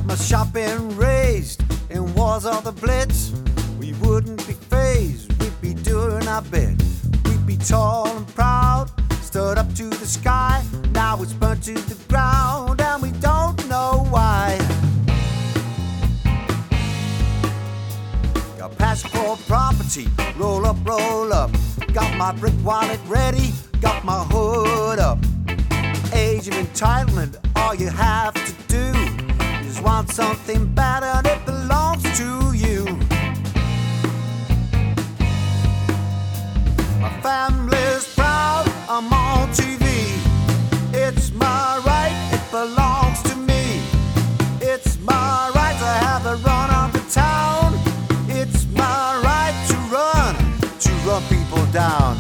Had my shop been raised in wars of the Blitz, we wouldn't be phased, we'd be doing our bit. We'd be tall and proud, stood up to the sky. Now it's burnt to the ground and we don't know why. Got passion for property, roll up, roll up. Got my brick wallet ready, got my hood up. Age of entitlement, all you have to do is want something better and it belongs to you. My family's proud, I'm on TV. It's my right, it belongs to me. It's my right to have the run of the town. It's my right to run people down.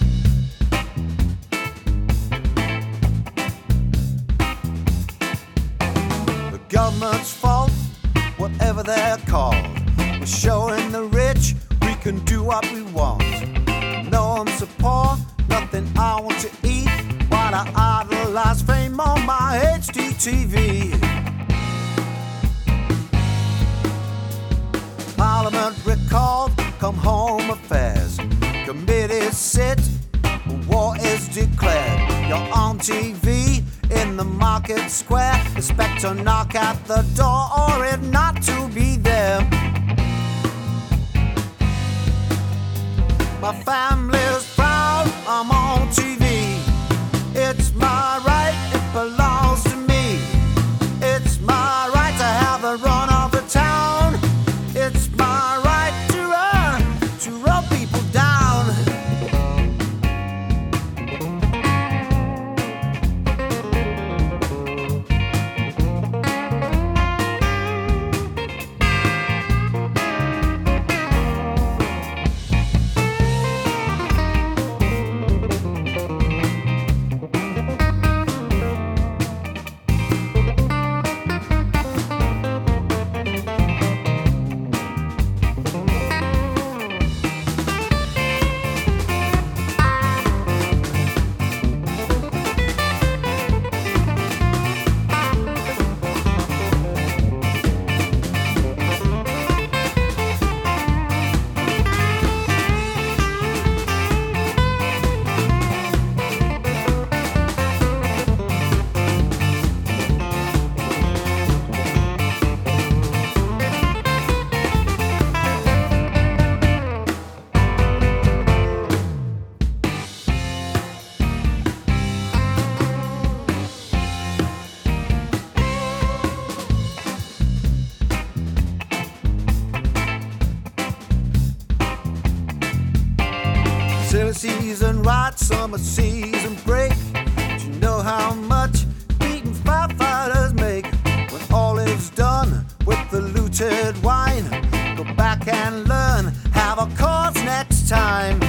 The government's fault, whatever they're called. We're showing the rich we can do what we want. No, I'm so poor, nothing I want to eat, while I idolize fame on my HDTV. Parliament recalled, come home affairs. Committee sit, war is declared. You're on TV in the market square. Expect to knock at the door or it not to be there. My family's proud, I'm on TV. It's my right, it belongs to me. It's my right to have the run of the town. It's my right to run people down. Silly season right, summer season break. Do you know how much beaten firefighters make? When all is done with the looted wine, go back and learn, have a cause next time.